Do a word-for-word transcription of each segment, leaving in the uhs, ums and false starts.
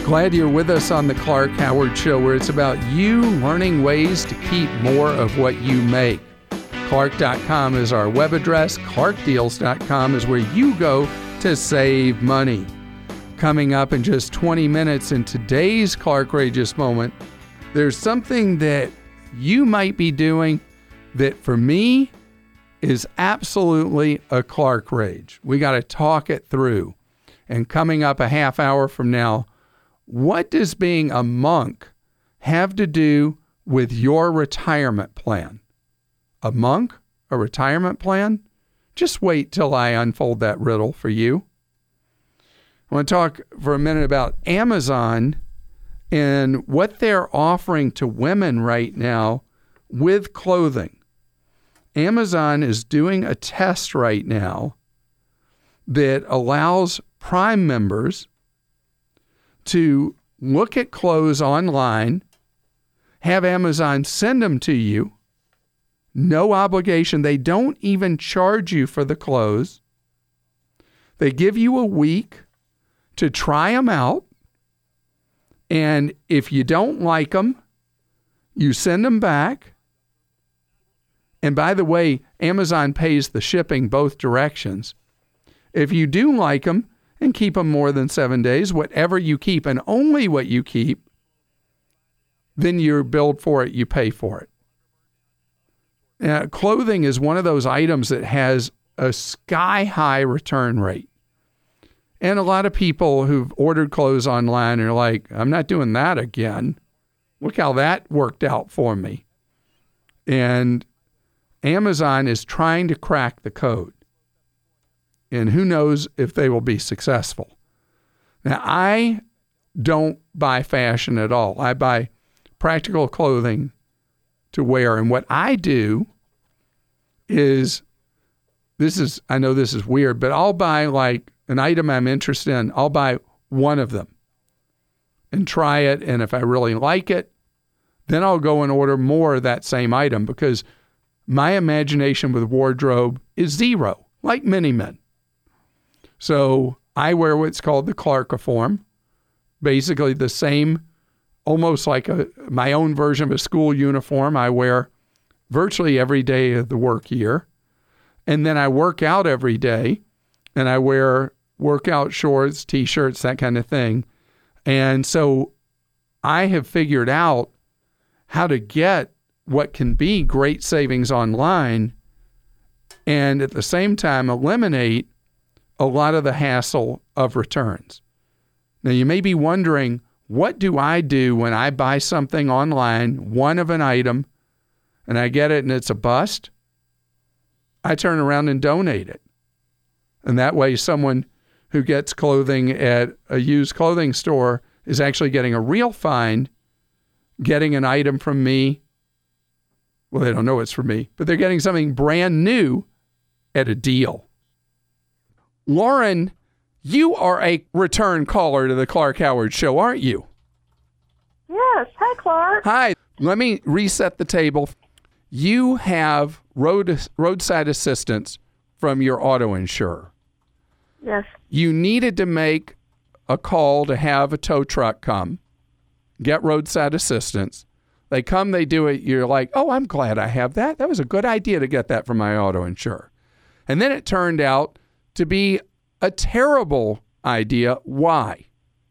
Glad you're with us on the Clark Howard Show, where it's about you learning ways to keep more of what you make. Clark dot com is our web address. Clark Deals dot com is where you go to save money. Coming up in just twenty minutes in today's Clarkrageous Moment, there's something that you might be doing that for me is absolutely a Clark rage. We got to talk it through. And coming up a half hour from now, what does being a monk have to do with your retirement plan? A monk? A retirement plan? Just wait till I unfold that riddle for you. I want to talk for a minute about Amazon and what they're offering to women right now with clothing. Amazon is doing a test right now that allows Prime members to look at clothes online, have Amazon send them to you, no obligation. They don't even charge you for the clothes. They give you a week to try them out, and if you don't like them, you send them back. And by the way, Amazon pays the shipping both directions. If you do like them and keep them more than seven days, whatever you keep and only what you keep, then you're billed for it, you pay for it. Now, clothing is one of those items that has a sky-high return rate. And a lot of people who've ordered clothes online are like, I'm not doing that again. Look how that worked out for me. And Amazon is trying to crack the code. And who knows if they will be successful. Now, I don't buy fashion at all. I buy practical clothing to wear. And what I do is, this is, I know this is weird, but I'll buy like an item I'm interested in. I'll buy one of them and try it. And if I really like it, then I'll go and order more of that same item, because my imagination with wardrobe is zero, like many men. So I wear what's called the Clarkiform, basically the same, almost like a my own version of a school uniform I wear virtually every day of the work year. And then I work out every day, and I wear workout shorts, T-shirts, that kind of thing. And so I have figured out how to get what can be great savings online and at the same time eliminate a lot of the hassle of returns. Now, you may be wondering, what do I do when I buy something online, one of an item, and I get it and it's a bust? I turn around and donate it. And that way someone who gets clothing at a used clothing store is actually getting a real find, getting an item from me. Well, they don't know it's from me, but they're getting something brand new at a deal. Lauren, you are a return caller to the Clark Howard Show, aren't you? Yes. Hi, Clark. Hi. Let me reset the table. You have road roadside assistance from your auto insurer. Yes. You needed to make a call to have a tow truck come, get roadside assistance. They come, they do it. You're like, oh, I'm glad I have that. That was a good idea to get that from my auto insurer. And then it turned out to be a terrible idea. Why?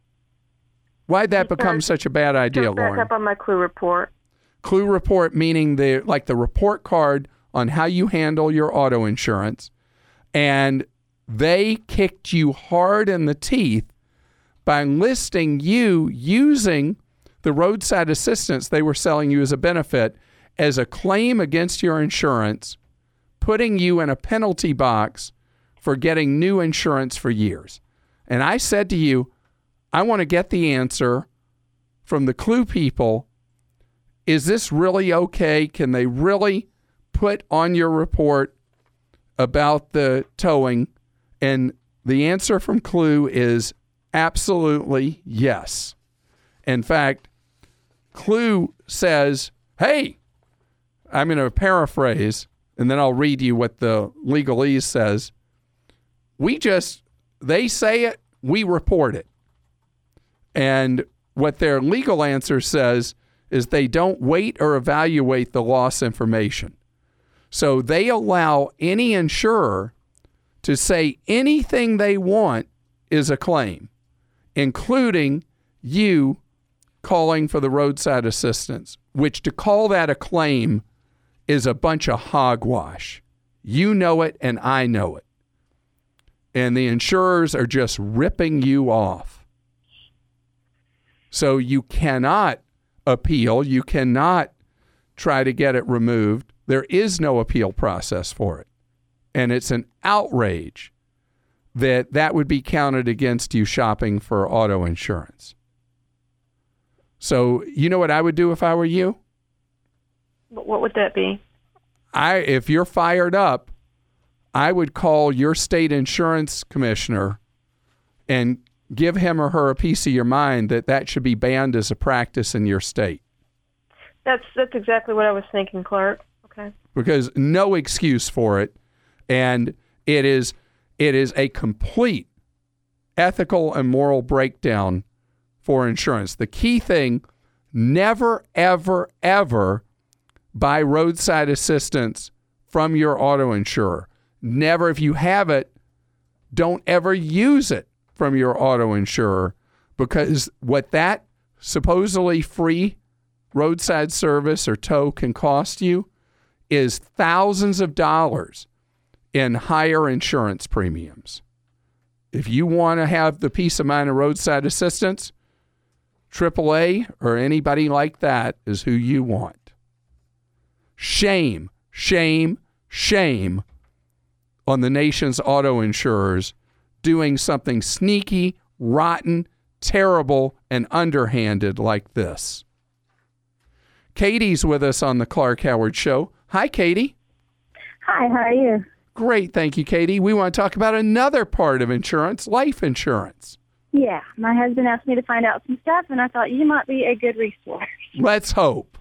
Why'd that become such a bad idea, Jump back Lauren? up on my clue report. Clue report meaning the like the report card on how you handle your auto insurance, and they kicked you hard in the teeth by listing you using the roadside assistance they were selling you as a benefit as a claim against your insurance, putting you in a penalty box for getting new insurance for years. And I said to you, I want to get the answer from the Clue people. Is this really okay? Can they really put on your report about the towing? And the answer from Clue is absolutely yes. In fact, Clue says, hey, I'm going to paraphrase, and then I'll read you what the legalese says. We just, they say it, we report it. And what their legal answer says is they don't weight or evaluate the loss information. So they allow any insurer to say anything they want is a claim, including you calling for the roadside assistance, which to call that a claim is a bunch of hogwash. You know it and I know it. And the insurers are just ripping you off. So you cannot appeal. You cannot try to get it removed. There is no appeal process for it. And it's an outrage that that would be counted against you shopping for auto insurance. So you know what I would do if I were you? What would that be? I, if you're fired up, I would call your state insurance commissioner and give him or her a piece of your mind that that should be banned as a practice in your state. That's that's exactly what I was thinking, Clark. Okay. Because no excuse for it, and it is it is a complete ethical and moral breakdown for insurance. The key thing, never, ever, ever buy roadside assistance from your auto insurer. Never, if you have it, don't ever use it from your auto insurer, because what that supposedly free roadside service or tow can cost you is thousands of dollars in higher insurance premiums. If you want to have the peace of mind of roadside assistance, triple A or anybody like that is who you want. Shame, shame, shame on the nation's auto insurers doing something sneaky, rotten, terrible, and underhanded like this. Katie's with us on the Clark Howard Show. Hi, Katie. Hi, how are you? Great, thank you, Katie. We want to talk about another part of insurance, life insurance. Yeah, my husband asked me to find out some stuff, and I thought you might be a good resource. Let's hope.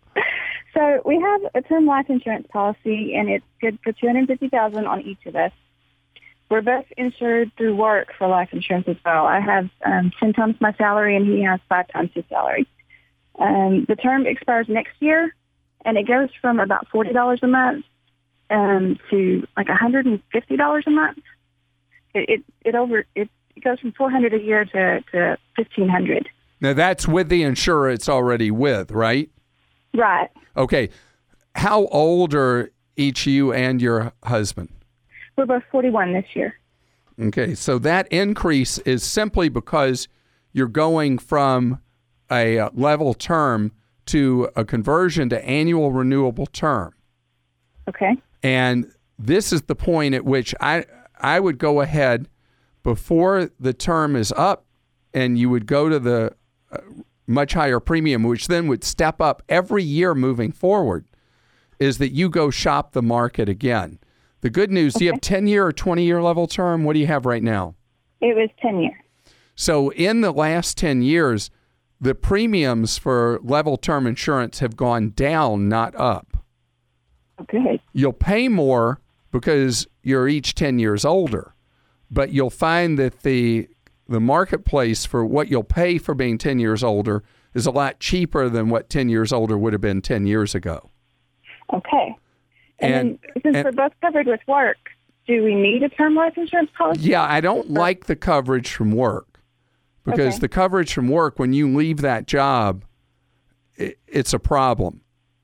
So we have a term life insurance policy, and it's good for two hundred fifty thousand dollars on each of us. We're both insured through work for life insurance as well. I have um, ten times my salary, and he has five times his salary. Um, the term expires next year, and it goes from about forty dollars a month um, to like one hundred fifty dollars a month. It it, it over it, it goes from four hundred dollars a year to, to fifteen hundred dollars. Now, that's with the insurer it's already with, right? Right. Okay. How old are each you and your husband? We're both forty-one this year. Okay. So that increase is simply because you're going from a level term to a conversion to annual renewable term. Okay. And this is the point at which I I would go ahead before the term is up, and you would go to the uh, much higher premium, which then would step up every year moving forward, is that you go shop the market again. The good news, okay. Do you have ten-year or twenty-year level term? What do you have right now? It was ten years. So in the last ten years, the premiums for level term insurance have gone down, not up. Okay. You'll pay more because you're each ten years older, but you'll find that the the marketplace for what you'll pay for being ten years older is a lot cheaper than what ten years older would have been ten years ago. Okay. And, And, then, since and we're both covered with work, do we need a term life insurance policy? yeah, I don't like the coverage from work because Okay. the coverage from work, when you leave that job, it, it's a problem.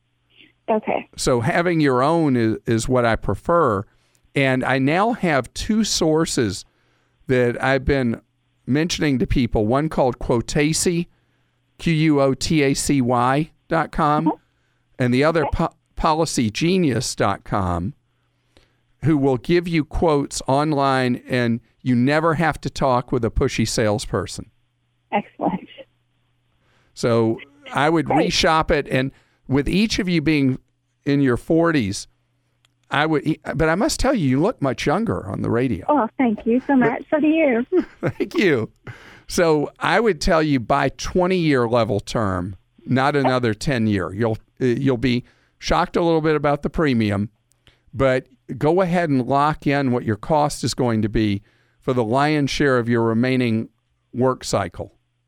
Okay. So having your own is, is what I prefer. And I now have two sources that I've been mentioning to people, one called Quotacy, Q U O T A C Y dot com, Uh-huh. and the other Okay. po- policy genius dot com, who will give you quotes online, and you never have to talk with a pushy salesperson. Excellent. So I would Great. reshop it, and with each of you being in your forties, I would, but I must tell you, you look much younger on the radio. Oh, thank you so much. So do you. Thank you. So I would tell you buy twenty-year level term, not another ten-year. You'll you'll be shocked a little bit about the premium, but go ahead and lock in what your cost is going to be for the lion's share of your remaining work cycle.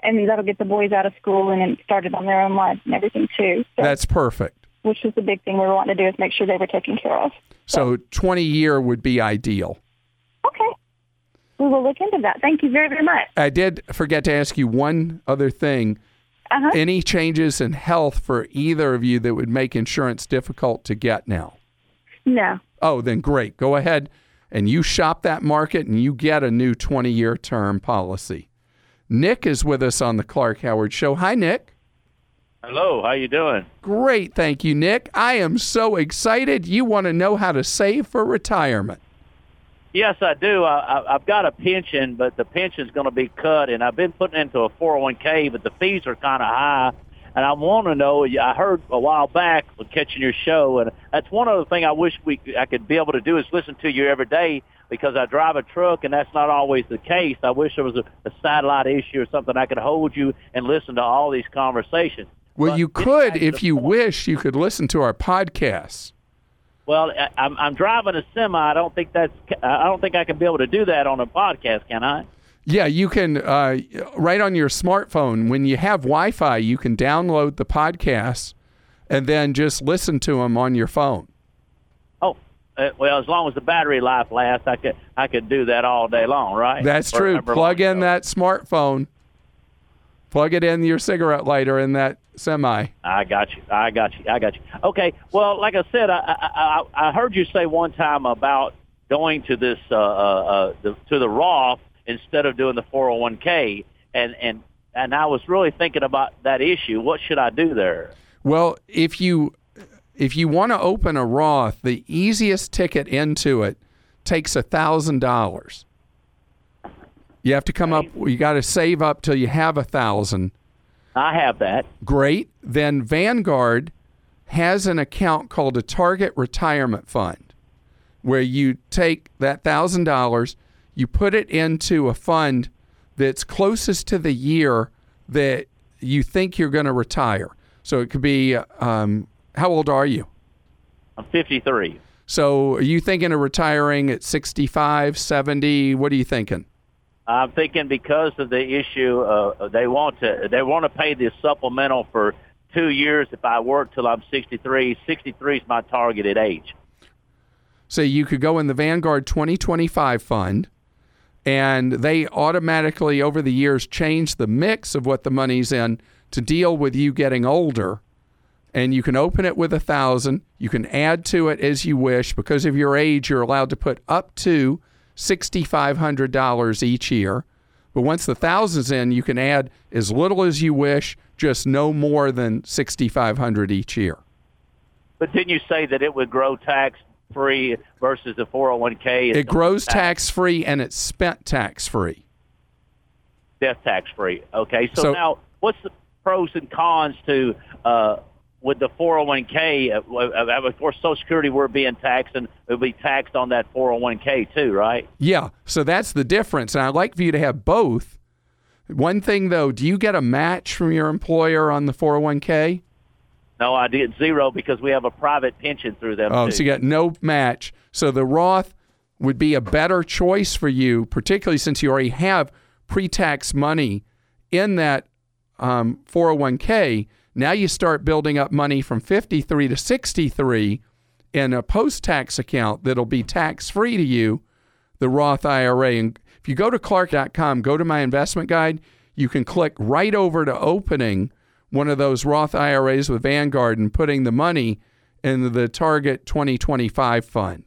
and that'll get the boys out of school and then started on their own lives and everything too. So, That's perfect. which was the big thing we were wanting to do, is make sure they were taken care of. So twenty-year would be ideal. Okay. We will look into that. Thank you very, very much. I did forget to ask you one other thing. Uh-huh. Any changes in health for either of you that would make insurance difficult to get now? No. Oh, then great. Go ahead and you shop that market and you get a new twenty-year term policy. Nick is with us on the Clark Howard Show. Hi, Nick. Hello, how you doing? Great, thank you, Nick. I am so excited. You want to know how to save for retirement. Yes, I do. I, I, I've got a pension, but the pension's going to be cut, and I've been putting into a four oh one k, but the fees are kind of high. And I want to know, I heard a while back catching your show, and that's one other thing I wish we I could be able to do is listen to you every day, because I drive a truck, and that's not always the case. I wish there was a, a satellite issue or something I could hold you and listen to all these conversations. Well, But you getting could, back to if the you point- wish, you could listen to our podcasts. Well, I, I'm, I'm driving a semi. I don't think that's. I don't think I can be able to do that on a podcast, can I? Yeah, you can, uh, right on your smartphone, when you have Wi-Fi, you can download the podcasts and then just listen to them on your phone. Oh, uh, well, as long as the battery life lasts, I could I could do that all day long, right? That's Or true. however Plug long in it that smartphone. Plug it in your cigarette lighter in that semi. I got you. I got you. I got you. Okay. Well, like I said, I I, I I heard you say one time about going to this uh, uh, uh the, to the Roth instead of doing the four oh one k, and and and I was really thinking about that issue. What should I do there? Well, if you if you want to open a Roth, the easiest ticket into it takes a thousand dollars. You have to come up. You got to save up till you have a thousand. I have that. Great. Then Vanguard has an account called a Target Retirement Fund, where you take that thousand dollars, you put it into a fund that's closest to the year that you think you're going to retire. So it could be, um, how old are you? I'm fifty-three. So are you thinking of retiring at sixty-five, seventy? What are you thinking? I'm thinking because of the issue, uh, they want to they want to pay the supplemental for two years if I work till I'm sixty-three. sixty-three is my targeted age. So you could go in the Vanguard twenty twenty-five fund, and they automatically over the years change the mix of what the money's in to deal with you getting older. And you can open it with a thousand. You can add to it as you wish. Because of your age, you're allowed to put up to six thousand five hundred dollars each year. But once the thousand's in, you can add as little as you wish, just no more than six thousand five hundred dollars each year. But didn't you say that it would grow tax-free versus the four oh one k? It grows tax-free and it's spent tax-free. Death tax-free. Okay, so, So- now what's the pros and cons to uh, with the four oh one k? Uh, of course, Social Security, we're being taxed, and it'll be taxed on that four oh one k too, right? Yeah, so that's the difference. And I'd like for you to have both. One thing, though, do you get a match from your employer on the four oh one k? No, I did zero because we have a private pension through them. Oh, too. so you got no match. So the Roth would be a better choice for you, particularly since you already have pre-tax money in that um, four oh one k. Now you start building up money from fifty-three to sixty-three in a post-tax account that'll be tax-free to you, the Roth I R A. And if you go to Clark dot com, go to my investment guide, you can click right over to opening one of those Roth I R As with Vanguard and putting the money in the Target twenty twenty-five fund.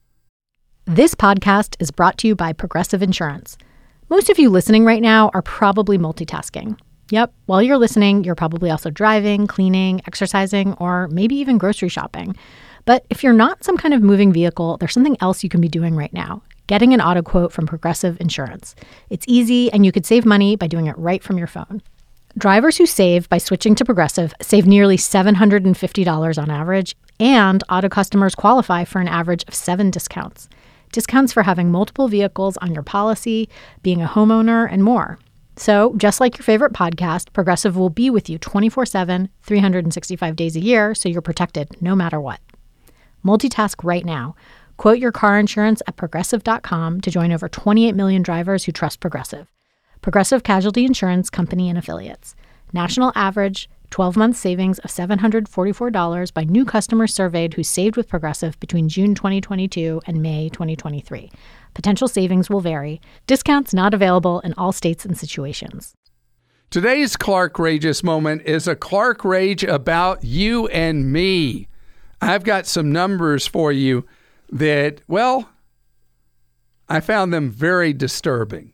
This podcast is brought to you by Progressive Insurance. Most of you listening right now are probably multitasking. Yep, while you're listening, you're probably also driving, cleaning, exercising, or maybe even grocery shopping. But if you're not some kind of moving vehicle, there's something else you can be doing right now. Getting an auto quote from Progressive Insurance. It's easy, and you could save money by doing it right from your phone. Drivers who save by switching to Progressive save nearly seven hundred fifty dollars on average, and auto customers qualify for an average of seven discounts. Discounts for having multiple vehicles on your policy, being a homeowner, and more. So, just like your favorite podcast, Progressive will be with you twenty-four seven, three hundred sixty-five days a year, so you're protected no matter what. Multitask right now. Quote your car insurance at Progressive dot com to join over twenty-eight million drivers who trust Progressive. Progressive Casualty Insurance Company and Affiliates. National average twelve-month savings of seven hundred forty-four dollars by new customers surveyed who saved with Progressive between June twenty twenty-two and May twenty twenty-three. Potential savings will vary. Discounts not available in all states and situations. Today's Clark Rageous moment is a Clark Rage about you and me. I've got some numbers for you that, well, I found them very disturbing.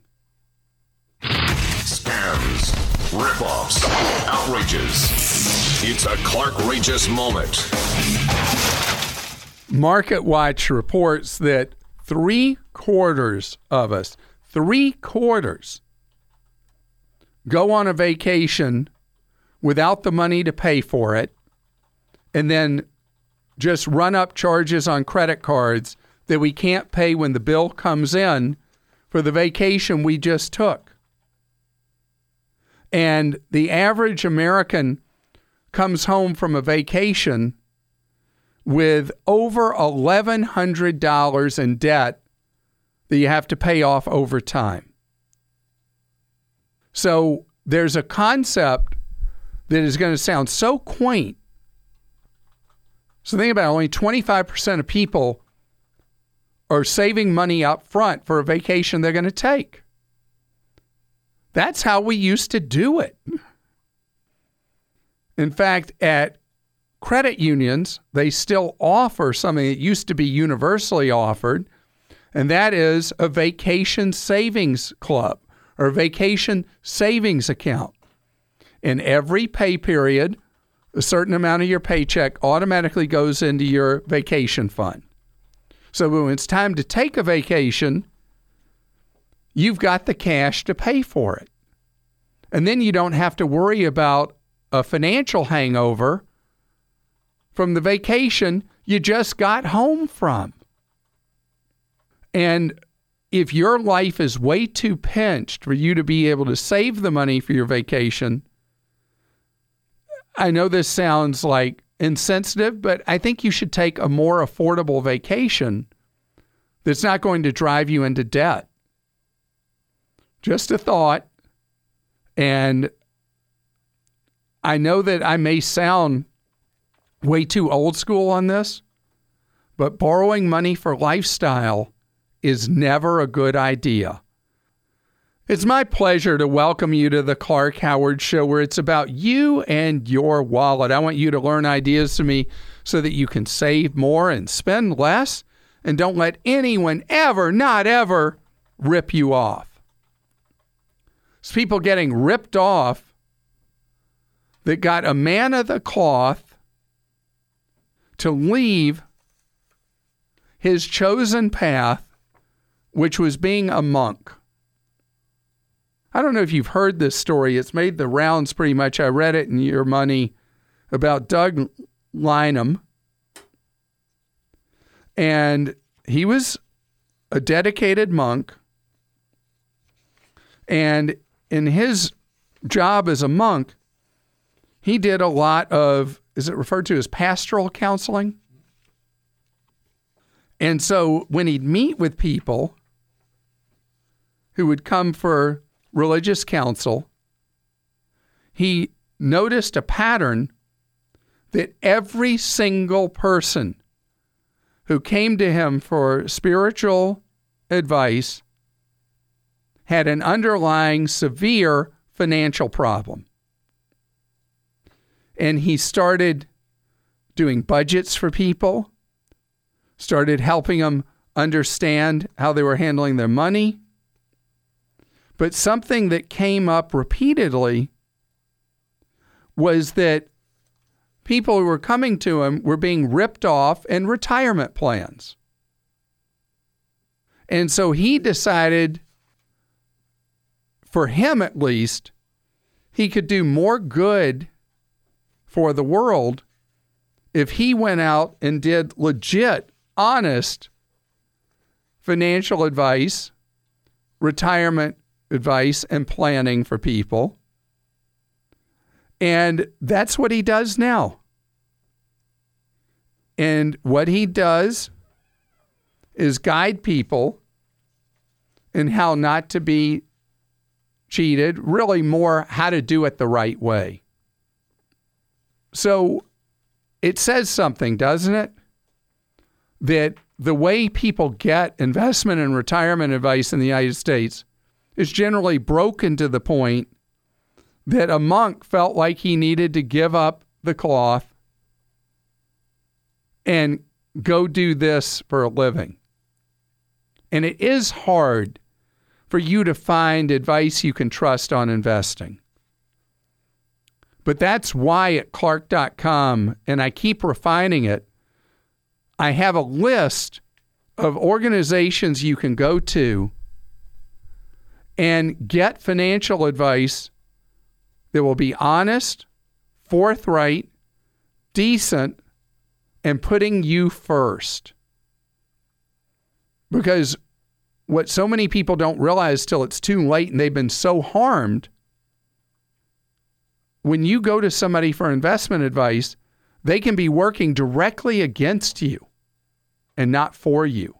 Scams, rip-offs, outrages. It's a Clark Rageous moment. MarketWatch reports that three quarters of us, three quarters, go on a vacation without the money to pay for it, and then just run up charges on credit cards that we can't pay when the bill comes in for the vacation we just took. And the average American comes home from a vacation with over eleven hundred dollars in debt that you have to pay off over time. So there's a concept that is going to sound so quaint. So think about it, only twenty-five percent of people are saving money up front for a vacation they're going to take. That's how we used to do it. In fact, at credit unions, they still offer something that used to be universally offered, and that is a vacation savings club or vacation savings account. In every pay period, a certain amount of your paycheck automatically goes into your vacation fund. So when it's time to take a vacation, you've got the cash to pay for it. And then you don't have to worry about a financial hangover from the vacation you just got home from. And if your life is way too pinched for you to be able to save the money for your vacation, I know this sounds like insensitive, but I think you should take a more affordable vacation that's not going to drive you into debt. Just a thought. And I know that I may sound way too old school on this, but borrowing money for lifestyle is never a good idea. It's my pleasure to welcome you to the Clark Howard Show, where it's about you and your wallet. I want you to learn ideas from me so that you can save more and spend less, and don't let anyone ever, not ever, rip you off. It's people getting ripped off that got a man of the cloth to leave his chosen path, which was being a monk. I don't know if you've heard this story. It's made the rounds pretty much. I read it in Your Money about Doug Lynam. And he was a dedicated monk. And in his job as a monk, he did a lot of, is it referred to as pastoral counseling? And so when he'd meet with people who would come for religious counsel, he noticed a pattern that every single person who came to him for spiritual advice had an underlying severe financial problem. And he started doing budgets for people, started helping them understand how they were handling their money. But something that came up repeatedly was that people who were coming to him were being ripped off in retirement plans. And so he decided, for him at least, he could do more good for the world if he went out and did legit, honest financial advice, retirement advice, and planning for people. And that's what he does now. And what he does is guide people in how not to be cheated, really more how to do it the right way. So it says something, doesn't it? That the way people get investment and retirement advice in the United States is generally broken to the point that a monk felt like he needed to give up the cloth and go do this for a living. And it is hard for you to find advice you can trust on investing. But that's why at Clark dot com, and I keep refining it, I have a list of organizations you can go to and get financial advice that will be honest, forthright, decent, and putting you first. Because what so many people don't realize till it's too late and they've been so harmed, when you go to somebody for investment advice, they can be working directly against you and not for you.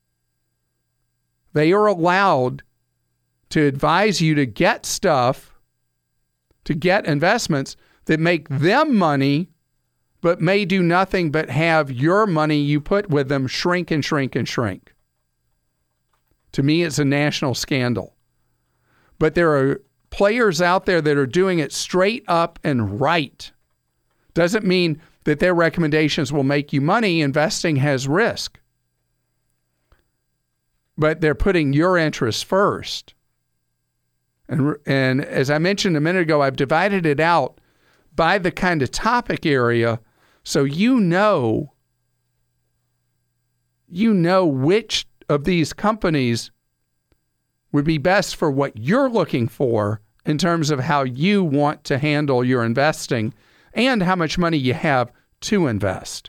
They are allowed to advise you to get stuff, to get investments that make them money, but may do nothing but have your money you put with them shrink and shrink and shrink. To me, it's a national scandal. But there are players out there that are doing it straight up and right. Doesn't mean that their recommendations will make you money. Investing has risk. But they're putting your interests first. And, and as I mentioned a minute ago, I've divided it out by the kind of topic area so you know, you know which of these companies would be best for what you're looking for in terms of how you want to handle your investing and how much money you have to invest.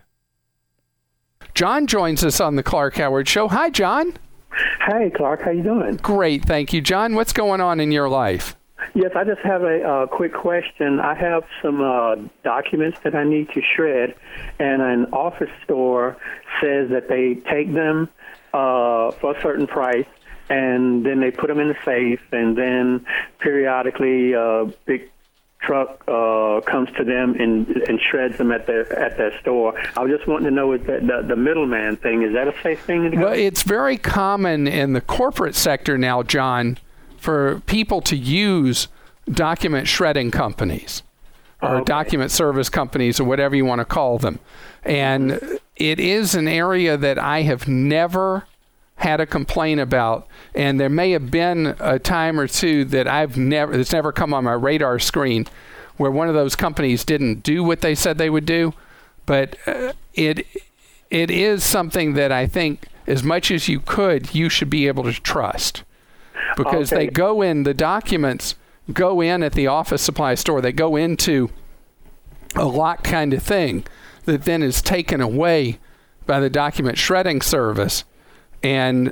John joins us on the Clark Howard Show. Hi, John. Hey, Clark. How you doing? Great, thank you, John. What's going on in your life? Yes, I just have a uh, quick question. I have some uh, documents that I need to shred, and an office store says that they take them uh, for a certain price, and then they put them in the safe, and then periodically a big truck uh, comes to them and, and shreds them at their at their store. I was just wanting to know, is that the, the middleman thing, is that a safe thing to go? Well, it's very common in the corporate sector now, John, for people to use document shredding companies or okay. document service companies or whatever you want to call them. And it is an area that I have never had a complaint about, and there may have been a time or two that I've never, it's never come on my radar screen where one of those companies didn't do what they said they would do. But uh, it it is something that I think as much as you could, you should be able to trust, because okay. they go in, the documents go in at the office supply store, they go into a lock kind of thing that then is taken away by the document shredding service. And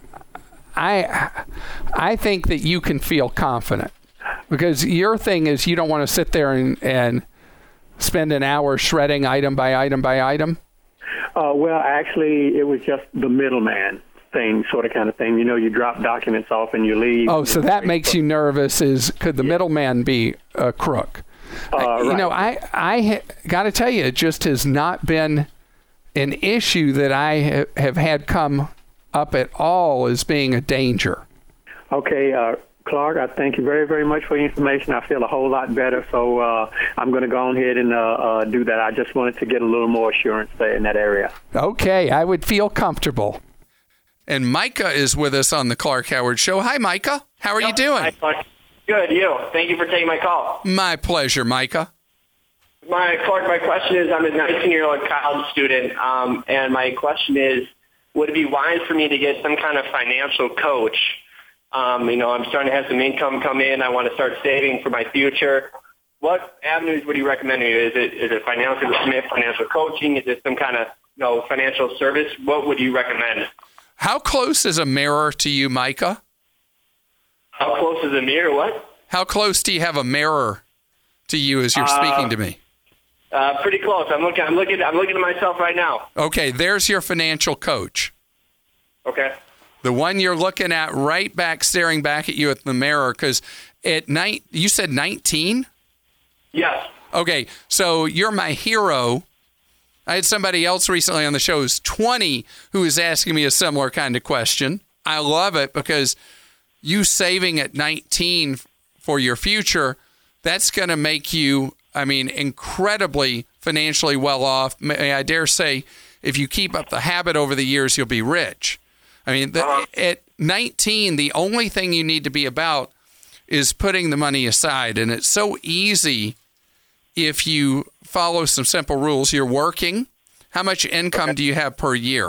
I I think that you can feel confident, because your thing is you don't want to sit there and, and spend an hour shredding item by item by item. Uh, well, actually, it was just the middleman thing, sort of kind of thing. You know, you drop documents off and you leave. Oh, so that makes you nervous. Is could the yeah. middleman be a crook? Uh, I, right. You know, I I ha- got to tell you, it just has not been an issue that I ha- have had come up at all as being a danger. Okay, uh, Clark, I thank you very, very much for the information. I feel a whole lot better, so uh, I'm going to go on ahead and uh, uh, do that. I just wanted to get a little more assurance there in that area. Okay, I would feel comfortable. And Micah is with us on the Clark Howard Show. Hi, Micah. How are yep. you doing? Hi, Clark. Good, you. Thank you for taking my call. My pleasure, Micah. My Clark, my question is, I'm a nineteen-year-old college student, um, and my question is, would it be wise for me to get some kind of financial coach? Um, you know, I'm starting to have some income come in. I want to start saving for my future. What avenues would you recommend me? Is it is it financial financial coaching? Is it some kind of you know financial service? What would you recommend? How close is a mirror to you, Micah? How close is a mirror? What? How close do you have a mirror to you as you're uh, speaking to me? Uh, pretty close. I'm looking. I'm looking. I'm looking at myself right now. Okay, there's your financial coach. Okay. The one you're looking at right back, staring back at you at the mirror, because at night, you said nineteen? Yes. Okay, so you're my hero. I had somebody else recently on the show who's twenty who was asking me a similar kind of question. I love it because you saving at nineteen for your future, that's going to make you, I mean, incredibly financially well off. May I dare say, if you keep up the habit over the years, you'll be rich. I mean, the, uh-huh. at nineteen, the only thing you need to be about is putting the money aside. And it's so easy if you follow some simple rules. You're working. How much income okay. do you have per year?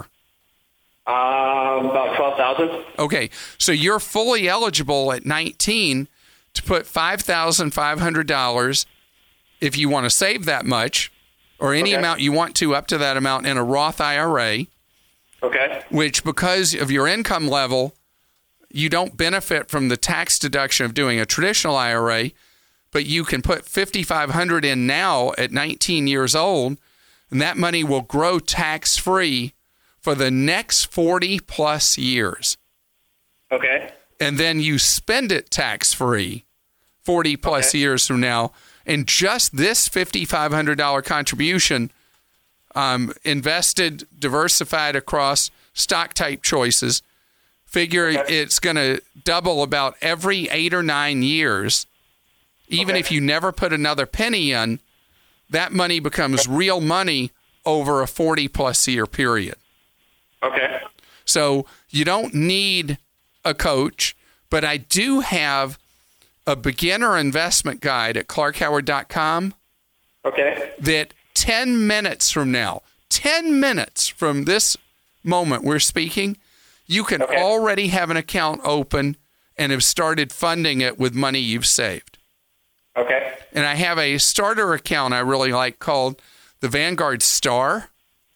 Um, about twelve thousand. Okay, so you're fully eligible at nineteen to put five thousand five hundred dollars if you want to save that much, or any okay. amount you want to up to that amount in a Roth I R A. Okay. Which, because of your income level, you don't benefit from the tax deduction of doing a traditional I R A, but you can put five thousand five hundred dollars in now at nineteen years old, and that money will grow tax-free for the next forty plus years. Okay. And then you spend it tax-free forty plus okay. years from now. And just this five thousand five hundred dollars contribution, um, invested, diversified across stock type choices, figure okay. it's going to double about every eight or nine years. Even okay. if you never put another penny in, that money becomes real money over a forty plus year period. Okay. So you don't need a coach, but I do have a beginner investment guide at clark howard dot com. Okay. That ten minutes from now, ten minutes from this moment we're speaking, you can okay. already have an account open and have started funding it with money you've saved. Okay. And I have a starter account I really like called the Vanguard Star.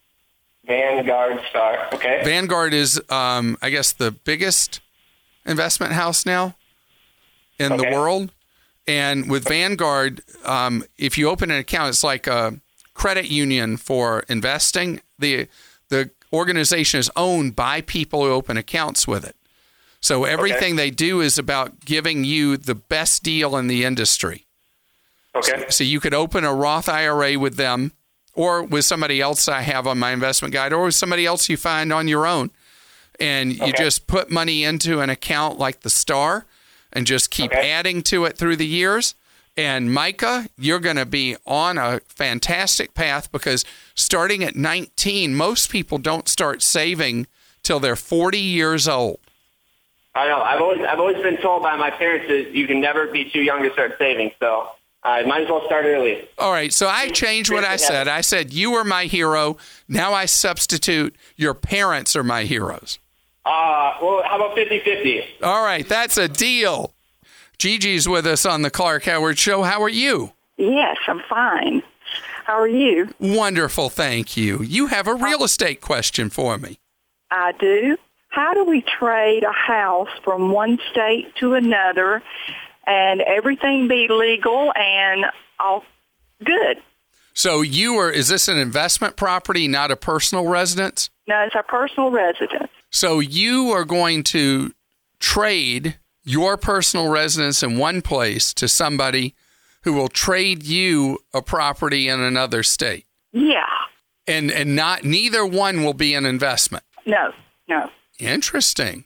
Vanguard Star, okay. Vanguard is, um, I guess, the biggest investment house now in okay. the world. And with Vanguard, um, if you open an account, it's like a credit union for investing. The the organization is owned by people who open accounts with it. So everything okay. they do is about giving you the best deal in the industry. Okay. So, so you could open a Roth I R A with them, or with somebody else I have on my investment guide, or with somebody else you find on your own. And you okay. just put money into an account like the Star and just keep okay. adding to it through the years. And Micah, you're going to be on a fantastic path, because starting at nineteen, most people don't start saving till they're forty years old. I know. I've always I've always been told by my parents that you can never be too young to start saving. So I might as well start early. All right. So I changed what I said. I said you were my hero. Now I substitute your parents are my heroes. Uh, well, how about fifty-fifty? All right. That's a deal. Gigi's with us on the Clark Howard Show. How are you? Yes, I'm fine. How are you? Wonderful, thank you. You have a real estate question for me. I do. How do we trade a house from one state to another and everything be legal and all good? So you are, is this an investment property, not a personal residence? No, it's a personal residence. So you are going to trade your personal residence in one place to somebody who will trade you a property in another state. Yeah. And and not neither one will be an investment. No, no. Interesting.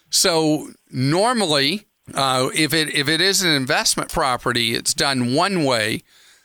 So normally, uh, if it if it is an investment property, it's done one way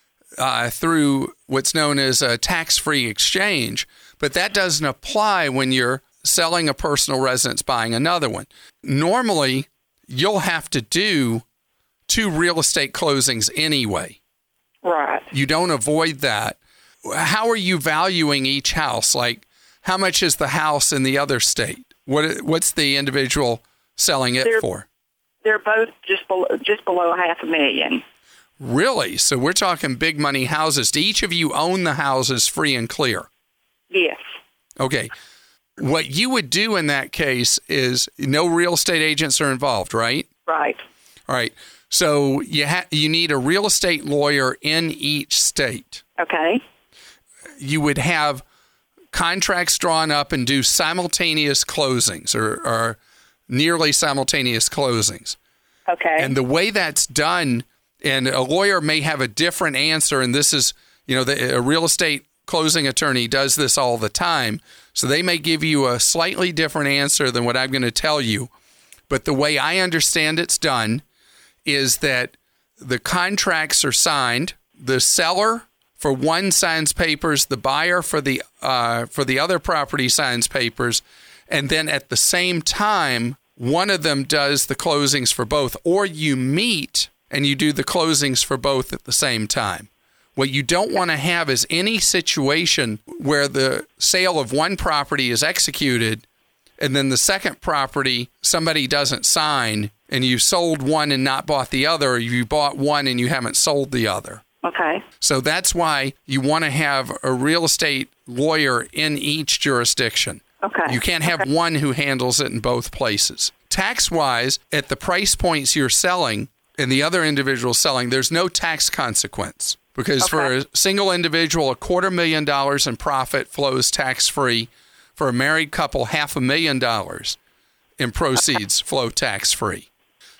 uh, through what's known as a tax-free exchange, but that doesn't apply when you're selling a personal residence, buying another one. Normally, you'll have to do two real estate closings anyway. Right. You don't avoid that. How are you valuing each house? Like, how much is the house in the other state? What What's the individual selling it they're, for? They're both just below, just below half a million. Really? So we're talking big money houses. Do each of you own the houses free and clear? Yes. Okay. What you would do in that case is no real estate agents are involved, right? Right. All right. So you ha- you need a real estate lawyer in each state. Okay. You would have contracts drawn up and do simultaneous closings or, or nearly simultaneous closings. Okay. And the way that's done, and a lawyer may have a different answer, and this is, you know, the, a real estate closing attorney does this all the time, so they may give you a slightly different answer than what I'm going to tell you. But the way I understand it's done is that the contracts are signed, the seller for one signs papers, the buyer for the uh, for the other property signs papers, and then at the same time, one of them does the closings for both, or you meet and you do the closings for both at the same time. What you don't want to have is any situation where the sale of one property is executed and then the second property somebody doesn't sign and you sold one and not bought the other, or you bought one and you haven't sold the other. Okay. So that's why you want to have a real estate lawyer in each jurisdiction. Okay. You can't have okay. one who handles it in both places. Tax-wise, at the price points you're selling and the other individual selling, there's no tax consequence. Because okay. for a single individual, a quarter million dollars in profit flows tax-free. For a married couple, half a million dollars in proceeds okay. flow tax-free.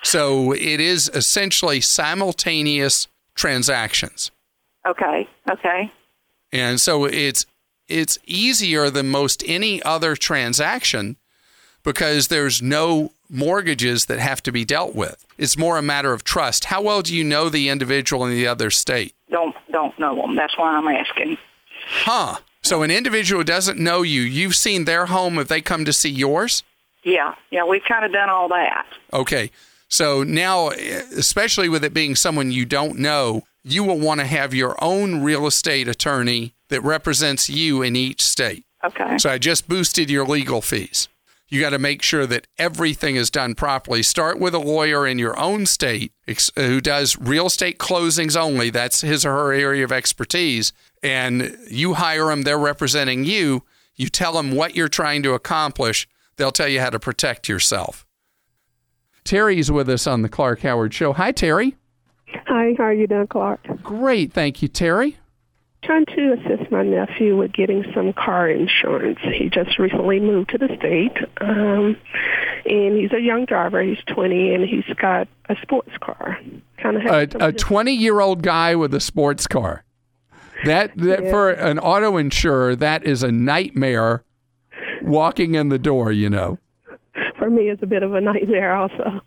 So it is essentially simultaneous transactions. Okay, okay. And so it's it's easier than most any other transaction because there's no mortgages that have to be dealt with. It's more a matter of trust. How well do you know the individual in the other state? Don't don't know them. That's why I'm asking. Huh. So an individual who doesn't know you, you've seen their home if they come to see yours? Yeah, yeah, we've kind of done all that. Okay. So now, especially with it being someone you don't know, you will want to have your own real estate attorney that represents you in each state. Okay. So I just boosted your legal fees. You got to make sure that everything is done properly. Start with a lawyer in your own state who does real estate closings only. That's his or her area of expertise. And you hire them, they're representing you. You tell them what you're trying to accomplish. They'll tell you how to protect yourself. Terry's with us on the Clark Howard Show. Hi, Terry. Hi, how are you doing, Clark? Great, thank you, Terry. Trying to assist my nephew with getting some car insurance. He just recently moved to the state, um, and he's a young driver. He's twenty, and he's got a sports car. Kind of a, a twenty-year-old guy with a sports car. That, that yeah. For an auto insurer, that is a nightmare walking in the door, you know. For me, it's a bit of a nightmare also.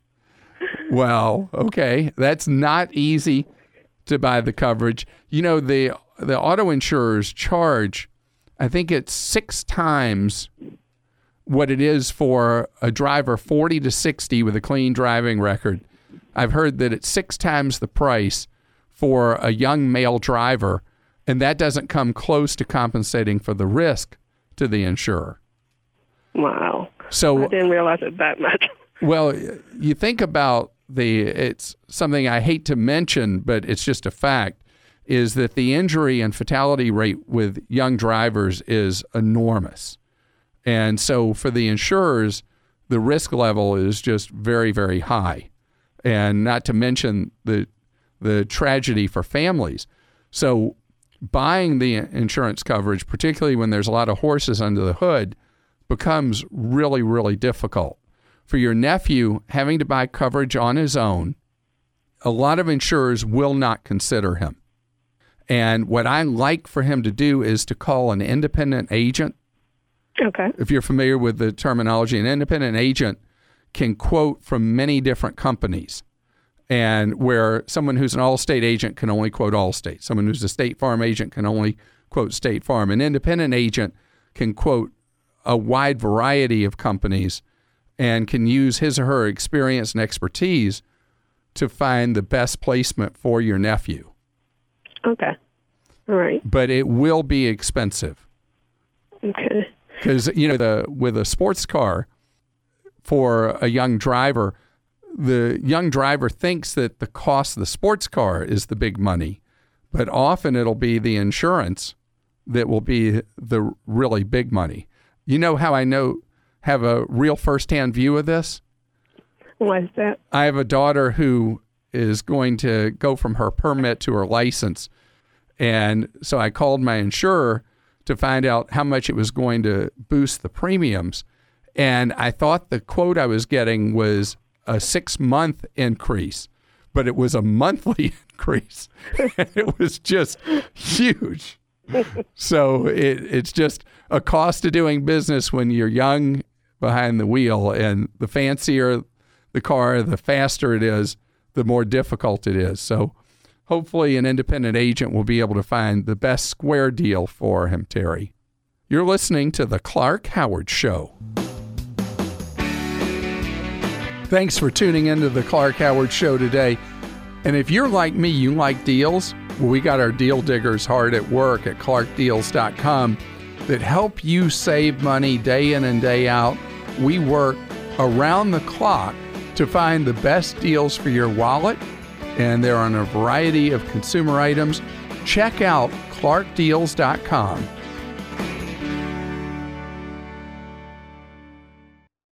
Well, okay. That's not easy to buy the coverage. You know, the the auto insurers charge, I think it's six times what it is for a driver forty to sixty with a clean driving record. I've heard that it's six times the price for a young male driver, and that doesn't come close to compensating for the risk to the insurer. Wow. So I didn't realize it that much. Well, you think about the, it's something I hate to mention, but it's just a fact, is that the injury and fatality rate with young drivers is enormous. And so for the insurers, the risk level is just very, very high. And not to mention the the tragedy for families. So buying the insurance coverage, particularly when there's a lot of horses under the hood, becomes really, really difficult. For your nephew, having to buy coverage on his own, a lot of insurers will not consider him. And what I like for him to do is to call an independent agent. Okay. If you're familiar with the terminology, an independent agent can quote from many different companies. And where someone who's an Allstate agent can only quote Allstate. Someone who's a State Farm agent can only quote State Farm. An independent agent can quote a wide variety of companies and can use his or her experience and expertise to find the best placement for your nephew. Okay. All right. But it will be expensive. Okay. Because, you know, the with a sports car, for a young driver, the young driver thinks that the cost of the sports car is the big money, but often it'll be the insurance that will be the really big money. You know how I know, have a real firsthand view of this? Why is that? I have a daughter who is going to go from her permit to her license. And so I called my insurer to find out how much it was going to boost the premiums. And I thought the quote I was getting was a six-month increase, but it was a monthly increase. It was just huge. So it, it's just a cost of doing business when you're young behind the wheel, and the fancier the car, the faster it is, the more difficult it is. So hopefully an independent agent will be able to find the best square deal for him, Terry. You're listening to The Clark Howard Show. Thanks for tuning into The Clark Howard Show today. And if you're like me, you like deals, well, we got our deal diggers hard at work at clark deals dot com that help you save money day in and day out. We work around the clock to find the best deals for your wallet, and they're on a variety of consumer items. Check out clark deals dot com.